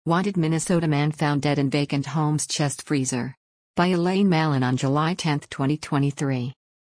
Wanted Minnesota man found dead in vacant home's chest freezer. By Elaine Mallon on July 10, 2023.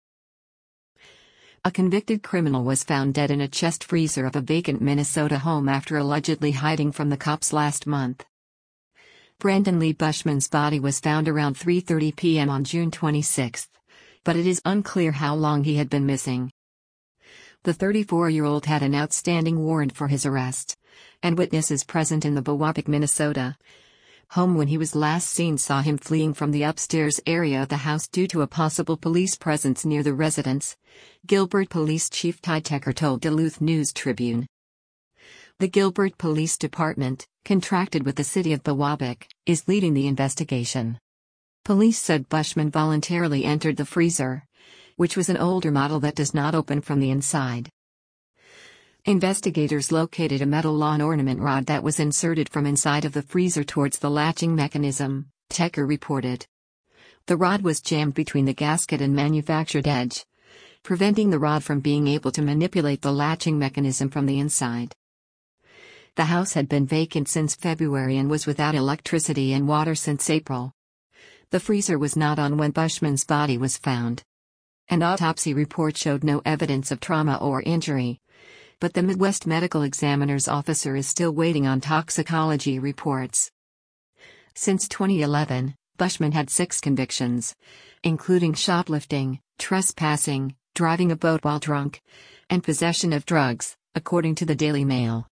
A convicted criminal was found dead in a chest freezer of a vacant Minnesota home after allegedly hiding from the cops last month. Brandon Lee Bushman's body was found around 3:30 p.m. on June 26, but it is unclear how long he had been missing. The 34-year-old had an outstanding warrant for his arrest, and witnesses present in the Biwabik, Minnesota home when he was last seen saw him fleeing from the upstairs area of the house due to a possible police presence near the residence, Gilbert Police Chief Ty Tecker told Duluth News-Tribune. The Gilbert Police Department, contracted with the city of Biwabik, is leading the investigation. Police said Bushman voluntarily entered the freezer, which was an older model that does not open from the inside. Investigators located a metal lawn ornament rod that was inserted from inside of the freezer towards the latching mechanism, Tecker reported. The rod was jammed between the gasket and manufactured edge, preventing the rod from being able to manipulate the latching mechanism from the inside. The house had been vacant since February and was without electricity and water since April. The freezer was not on when Bushman's body was found. An autopsy report showed no evidence of trauma or injury, but the Midwest Medical Examiner's officer is still waiting on toxicology reports. Since 2011, Bushman had 6 convictions, including shoplifting, trespassing, driving a boat while drunk, and possession of drugs, according to the Daily Mail.